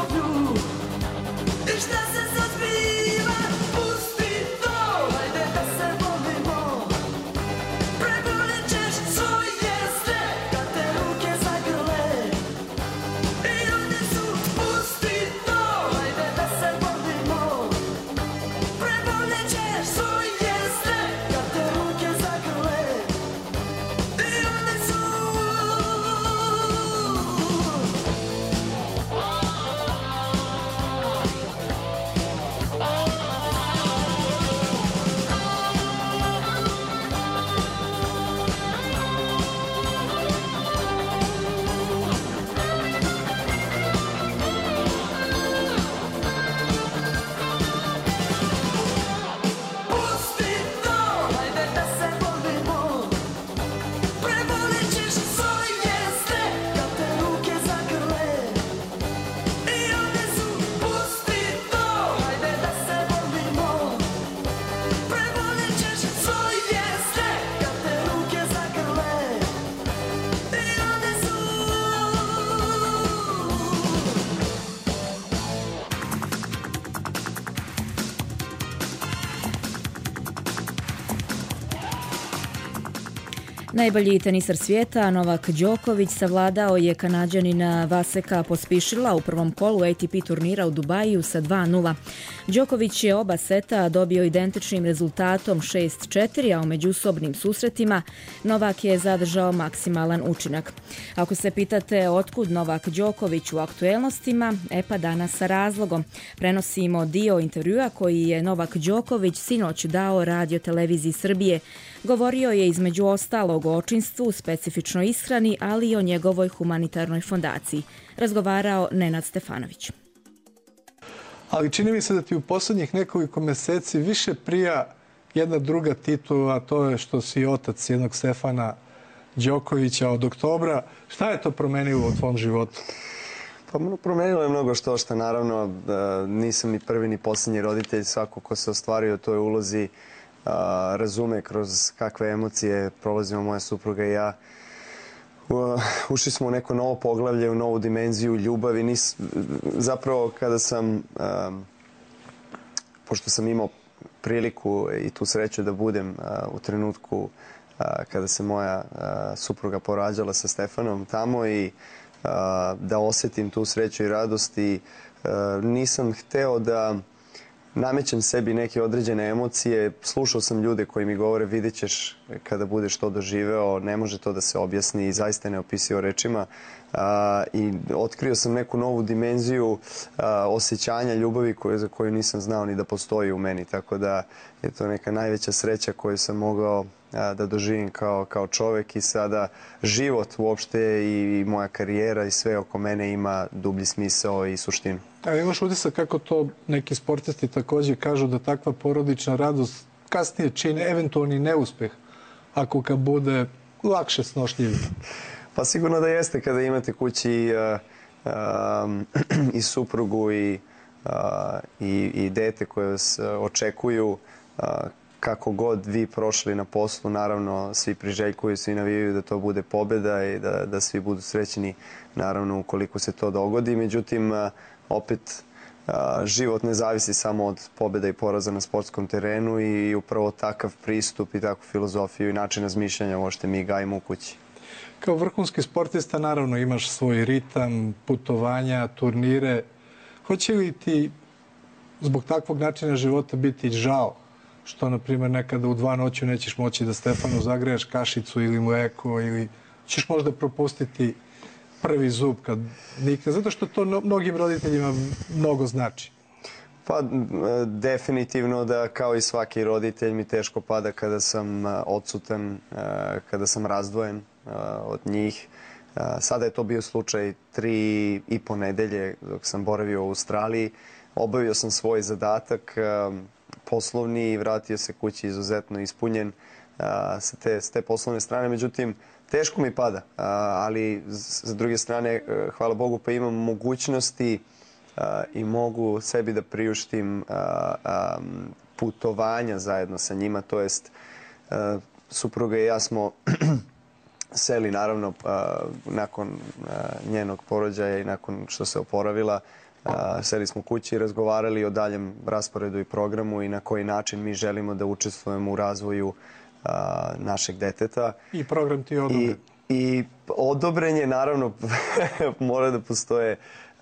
ljubavlju. I šta se sad zbiva, pusti to, ajde da se volimo. Prebolit ćeš svoje sve, kad te ruke zagrle. I one su, pusti to, ajde da se volimo. Prebolit ćeš svoje sve, kad te ruke zagrle. I one su. Pusti to, ajde da se volimo. Prebolit ćeš svoje sve, kad te ruke zagrle. I one su, pusti to, ajde da se volimo. Prebolit ćeš svoje sve, kad te ruke zagrle. I one su. Najbolji tenisar svijeta Novak Đoković savladao je Kanađanina Vaseka Pospišila u prvom kolu A T P turnira u Dubaju sa dva nula. Đoković je oba seta dobio identičnim rezultatom šest četiri, a u međusobnim susretima Novak je zadržao maksimalan učinak. Ako se pitate otkud Novak Đoković u aktuelnostima, e pa danas sa razlogom. Prenosimo dio intervjua koji je Novak Đoković sinoć dao Radio televiziji Srbije. Govorio je između ostalog o očinstvu, specifičnoj ishrani, ali i o njegovoj humanitarnoj fondaciji. Razgovarao Nenad Stefanović. Ali čini mi se da ti u posljednjih nekoliko mjeseci više prija jedna druga titula, a to je što si otac jednog Stefana Đokovića od oktobra. Šta je to promenilo u tvom životu? Pa promenilo je mnogo što što, naravno. Nisam ni prvi ni posljednji roditelj. Svako ko se ostvario u toj ulozi razume kroz kakve emocije prolazimo moja supruga i ja. Ušli smo u neko novo poglavlje, u novu dimenziju ljubavi. Nis, zapravo kada sam, um, pošto sam imao priliku i tu sreću da budem uh, u trenutku uh, kada se moja uh, supruga porađala sa Stefanom tamo i uh, da osjetim tu sreću i radost i uh, nisam hteo da namećem sebi neke određene emocije. Slušao sam ljude koji mi govore vidjet ćeš kada budeš to doživeo, ne može to da se objasni i zaista ne opisio rečima. A, I otkrio sam neku novu dimenziju a, osjećanja ljubavi koje, za koju nisam znao ni da postoji u meni. Tako da je to neka najveća sreća koju sam mogao a, da doživim kao, kao čovek i sada život uopšte i, i moja karijera i sve oko mene ima dublji smisao i suštinu. A imaš utisak kako to neki sportisti također kažu da takva porodična radost kasnije čini eventualni neuspeh ako kad bude lakše snošljivi? Pa sigurno da jeste kada imate kući uh, um, i suprugu i, uh, i, i dete koje vas očekuju. Uh, kako god vi prošli na poslu, naravno svi priželjkuju, svi navijaju da to bude pobjeda i da, da svi budu srećni, naravno ukoliko se to dogodi. Međutim, uh, opet uh, život ne zavisi samo od pobjeda i poraza na sportskom terenu i upravo takav pristup i takvu filozofiju i način razmišljanja možete mi gajimo u kući. Kao vrhunski sportista naravno imaš svoj ritam, putovanja, turnire. Hoće li ti zbog takvog načina života biti žao što, na primjer, nekada u dva noću nećeš moći da Stefanu zagreješ kašicu ili mleko ili ćeš možda propustiti prvi zub kad nikne? Zato što to mnogim roditeljima mnogo znači. Pa definitivno da kao i svaki roditelj mi teško pada kada sam odsutan, kada sam razdvojen od njih. Sada je to bio slučaj tri i po nedelje dok sam boravio u Australiji. Obavio sam svoj zadatak poslovni i vratio se kući izuzetno ispunjen sa te, s te poslovne strane. Međutim, teško mi pada, ali s druge strane, hvala Bogu, pa imam mogućnosti i mogu sebi da priuštim putovanja zajedno sa njima. To jest, supruga i ja smo seli, naravno, nakon njenog porođaja i nakon što se oporavila Seli smo kući i razgovarali o daljem rasporedu i programu i na koji način mi želimo da učestvujemo u razvoju našeg deteta. I program ti je odobren. I, i odobren je, naravno, mora da postoje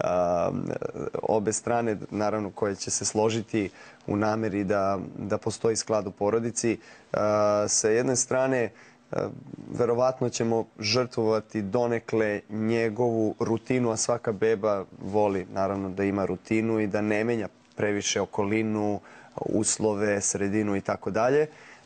obe strane, naravno, koje će se složiti u nameri da, da postoji sklad u porodici. Sa jedne strane, verovatno ćemo žrtvovati donekle njegovu rutinu, a svaka beba voli, naravno, da ima rutinu i da ne menja previše okolinu, uslove, sredinu i tako dalje.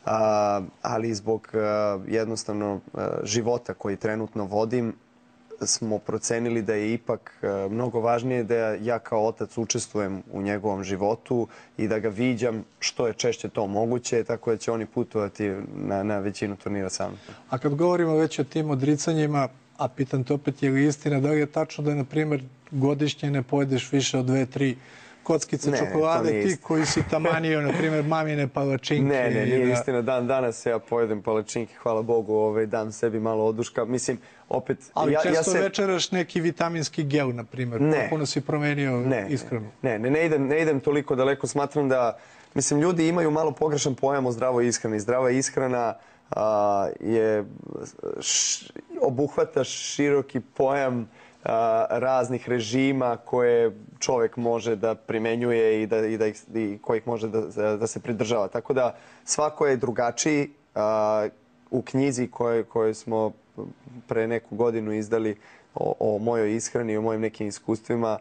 Ali zbog jednostavno života koji trenutno vodim, smo procenili da je ipak mnogo važnije da ja kao otac učestvujem u njegovom životu i da ga viđam što je češće to moguće, tako da će oni putovati na, na većinu turnira sa mnom. A kad govorimo već o tim odricanjima, a pitam te opet je li istina, da li je tačno da, na primjer, godišnje ne pojedeš više od dve, tri kockice ne, čokolade, ti koji si tamanio, na primjer, mamine palačinke? Ne, ne, nije da... istina. Dan danas ja pojedem palačinke, hvala Bogu, ovaj, dam sebi malo oduška. Mislim, opet... Ali ja, često ja se... večeraš neki vitaminski gel, na primjer. Ne. Puno si promenio ne, ishranu. Ne, ne, ne idem, ne idem toliko daleko. Smatram da, mislim, ljudi imaju malo pogrešan pojam o zdravoj ishrani. Zdrava ishrana a, je, š, obuhvata široki pojam raznih režima koje čovjek može da primenjuje i, da, i, da ih, i kojih može da, da se pridržava. Tako da svako je drugačiji. U knjizi koju, koju smo pre neku godinu izdali o, o mojoj ishrani i o mojim nekim iskustvima,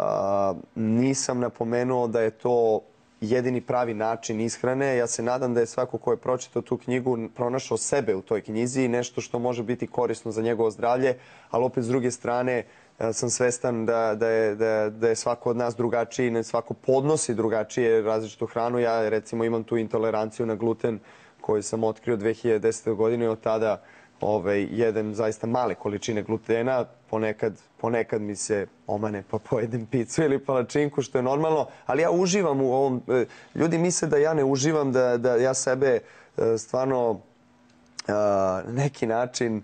nisam napomenuo da je to jedini pravi način ishrane. Ja se nadam da je svako ko je pročitao tu knjigu pronašao sebe u toj knjizi i nešto što može biti korisno za njegovo zdravlje, ali opet s druge strane sam svestan da, da, je, da, da je svako od nas drugačiji, ne svako podnosi drugačije različitu hranu. Ja recimo imam tu intoleranciju na gluten koju sam otkrio dve hiljade desete. godine i od tada ovaj, jedem zaista male količine glutena. Ponekad, ponekad mi se omane pa pojedem picu ili palačinku, što je normalno, ali ja uživam u ovom. Ljudi misle da ja ne uživam, da, da ja sebe stvarno na neki način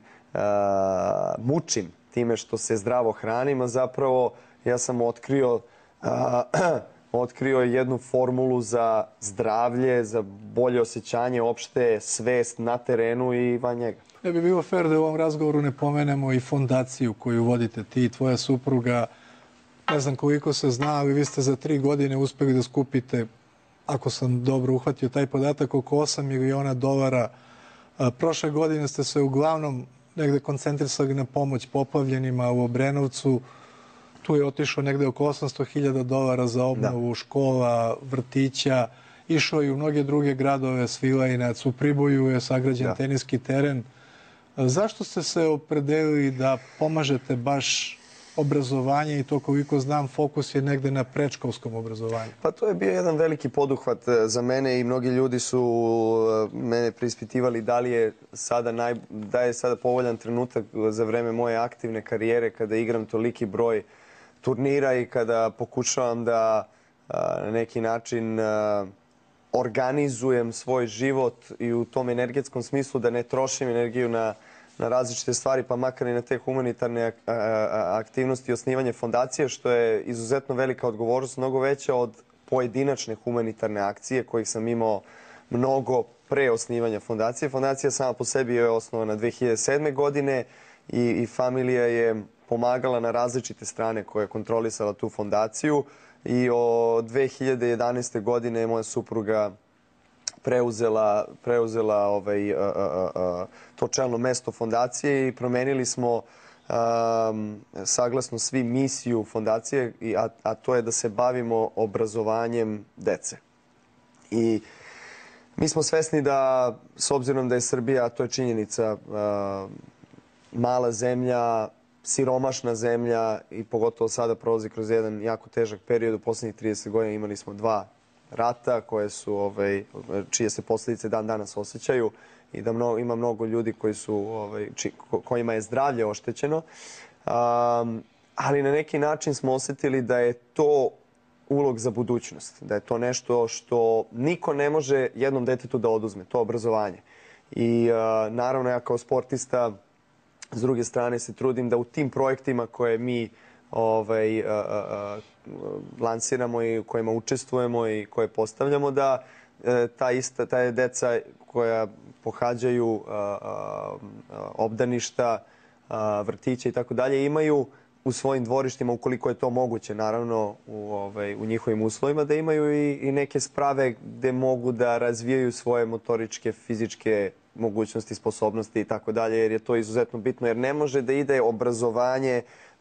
mučim time što se zdravo hranim, a zapravo ja sam otkrio, otkrio jednu formulu za zdravlje, za bolje osjećanje, opšte svest na terenu i van njega. Ne bi bilo fair da u ovom razgovoru ne pomenemo i fondaciju koju vodite ti i tvoja supruga. Ne znam koliko se zna, ali vi ste za tri godine uspeli da skupite, ako sam dobro uhvatio taj podatak, oko osam miliona dolara. Prošle godine ste se uglavnom negde koncentrisali na pomoć poplavljenima u Obrenovcu. Tu je otišlo negde oko osamsto hiljada dolara za obnovu da. škola, vrtića. Išao i u mnoge druge gradove, Svilajnac, u Priboju je sagrađen da. teniski teren. Zašto ste se opredelili da pomažete baš obrazovanje i to, koliko znam, fokus je negde na predškolskom obrazovanju? Pa to je bio jedan veliki poduhvat za mene i mnogi ljudi su mene preispitivali da li je sada, naj, da je sada povoljan trenutak za vreme moje aktivne karijere kada igram toliki broj turnira i kada pokušavam da na neki način organizujem svoj život i u tom energetskom smislu da ne trošim energiju na, na različite stvari, pa makar i na te humanitarne aktivnosti i osnivanje fondacije, što je izuzetno velika odgovornost, mnogo veća od pojedinačne humanitarne akcije kojih sam imao mnogo pre osnivanja fondacije. Fondacija sama po sebi je osnovana dve hiljade sedme. godine i, i familija je pomagala na različite strane koje je kontrolisala tu fondaciju. I od dve hiljade jedanaeste. godine je moja supruga preuzela, preuzela ovaj, a, a, a, to čelno mesto fondacije i promenili smo um, saglasno svi misiju fondacije, a, a to je da se bavimo obrazovanjem dece. I mi smo svesni da, s obzirom da je Srbija, a to je činjenica, a, mala zemlja, siromašna zemlja i pogotovo sada prolazi kroz jedan jako težak period. U poslednjih trideset godina imali smo dva rata koje su, ovaj, čije se posljedice dan danas osjećaju i da mnogo, ima mnogo ljudi koji su, ovaj, či, ko, kojima je zdravlje oštećeno. Um, ali na neki način smo osjetili da je to ulog za budućnost, da je to nešto što niko ne može jednom detetu da oduzme, to obrazovanje. I uh, naravno ja kao sportista s druge strane se trudim da u tim projektima koje mi ovaj, lansiramo i u kojima učestvujemo i koje postavljamo, da ta ista, ta deca koja pohađaju obdaništa, vrtiće i tako dalje, imaju u svojim dvorištima, ukoliko je to moguće, naravno, u, ovaj, u njihovim uslovima, da imaju i, i neke sprave gde mogu da razvijaju svoje motoričke, fizičke mogućnosti, sposobnosti i tako dalje, jer je to izuzetno bitno, jer ne može da ide obrazovanje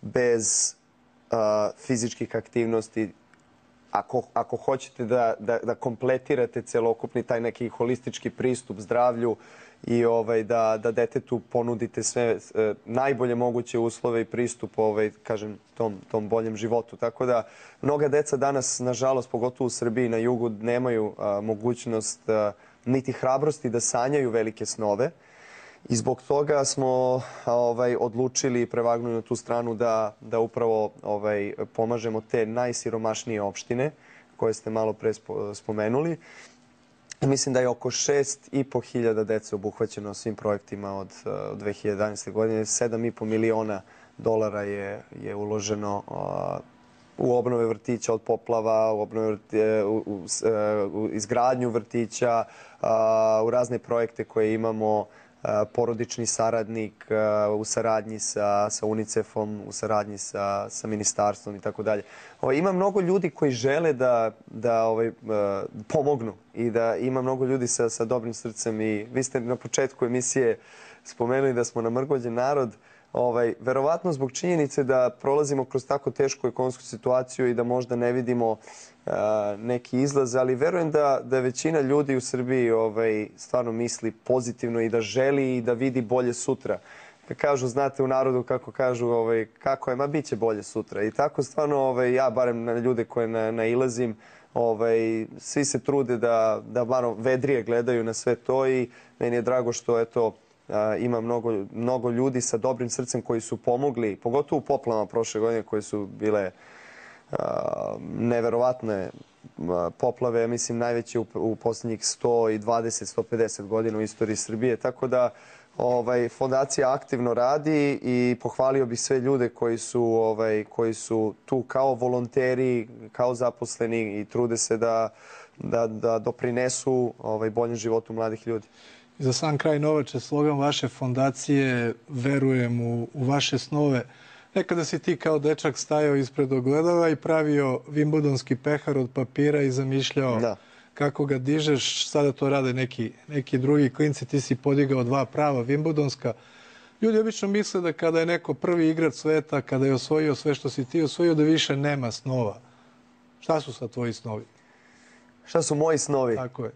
bez uh, fizičkih aktivnosti. Ako, ako hoćete da, da, da kompletirate celokupni taj neki holistički pristup zdravlju i ovaj, da, da detetu ponudite sve e, najbolje moguće uslove i pristup ovaj, kažem, tom, tom boljem životu. Tako da mnoga deca danas, nažalost, pogotovo u Srbiji na jugu, nemaju a, mogućnost a, niti hrabrosti da sanjaju velike snove. I zbog toga smo ovaj, odlučili i prevagnuli na tu stranu da, da upravo ovaj, pomažemo te najsiromašnije opštine koje ste malo pre spomenuli. Mislim da je oko šest i po hiljada dece obuhvaćeno svim projektima od, od dve hiljade jedanaeste. godine. sedam i po miliona dolara je, je uloženo a, u obnove vrtića od poplava, u, obnove vrti, u, u, u izgradnju vrtića, a, u razne projekte koje imamo, a, porodični saradnik a, u saradnji sa, sa UNICEF-om, u saradnji sa, sa ministarstvom i tako dalje. Ima mnogo ljudi koji žele da, da ovaj, pomognu i da ima mnogo ljudi sa, sa dobrim srcem. I vi ste na početku emisije spomenuli da smo namrgođen narod. Ovaj, verovatno zbog činjenice da prolazimo kroz tako tešku ekonomsku situaciju i da možda ne vidimo a, neki izlaz, ali verujem da, da većina ljudi u Srbiji ovaj, stvarno misli pozitivno i da želi i da vidi bolje sutra. Kažu, znate u narodu kako kažu, ovaj, kako je, ma bit će bolje sutra. I tako stvarno, ovaj, ja barem na ljude koje na, nailazim, ovaj, svi se trude da, da malo vedrije gledaju na sve to i meni je drago što eto, a, ima mnogo, mnogo ljudi sa dobrim srcem koji su pomogli, pogotovo u poplavama prošle godine koje su bile a, neverovatne a, poplave, ja mislim najveće u, u posljednjih sto dvadeset do sto pedeset godina u istoriji Srbije. Tako da Ovaj, fondacija aktivno radi i pohvalio bih sve ljude koji su, ovaj, koji su tu kao volonteri, kao zaposleni i trude se da, da, da doprinesu ovaj, boljem životu mladih ljudi. I za sam kraj, Novače, slogan vaše fondacije, verujem u, u vaše snove. Nekada si ti kao dečak stajao ispred ogledala i pravio vimbudonski pehar od papira i zamišljao da. kako ga dižeš. Sada to rade neki, neki drugi klinci. Ti si podigao dva prava vimbudonska. Ljudi obično misle da kada je neko prvi igrač sveta, kada je osvojio sve što si ti osvojio, da više nema snova. Šta su sad tvoji snovi? Šta su moji snovi? Tako je.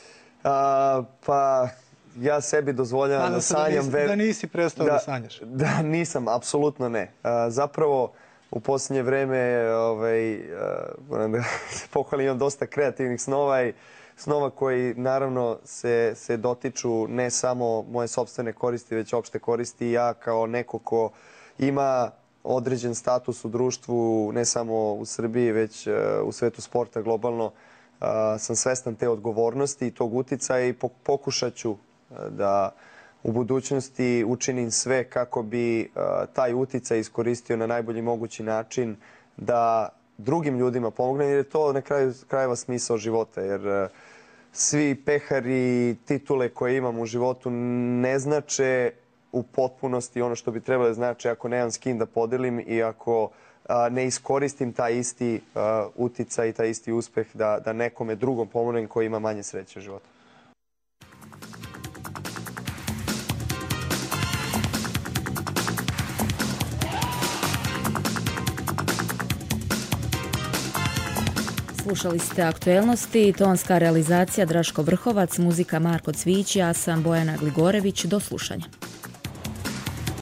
A, pa ja sebi dozvoljavam da, da sanjam... Da nisi, da nisi prestao da, da sanjaš. Da, nisam, apsolutno ne. A, zapravo, u posljednje vreme ovaj, moram da se pohvalim, imam dosta kreativnih snova i snova koji naravno se, se dotiču ne samo moje sopstvene koristi, već opšte koristi. Ja kao neko ko ima određen status u društvu, ne samo u Srbiji, već u svetu sporta globalno, sam svestan te odgovornosti i tog uticaja i pokušat ću da u budućnosti učinim sve kako bi taj uticaj iskoristio na najbolji mogući način da drugim ljudima pomognem, jer je to na kraju krajeva smisao života. Jer svi pehari, titule koje imam u životu ne znače u potpunosti ono što bi trebalo da znače ako nemam s kim da podelim i ako ne iskoristim taj isti uticaj i taj isti uspeh da, da nekome drugom pomognem koji ima manje sreće u životu. Slušali ste aktuelnosti, tonska realizacija Draško Vrhovac, muzika Marko Cvić, ja sam Bojana Gligorević. Do slušanja.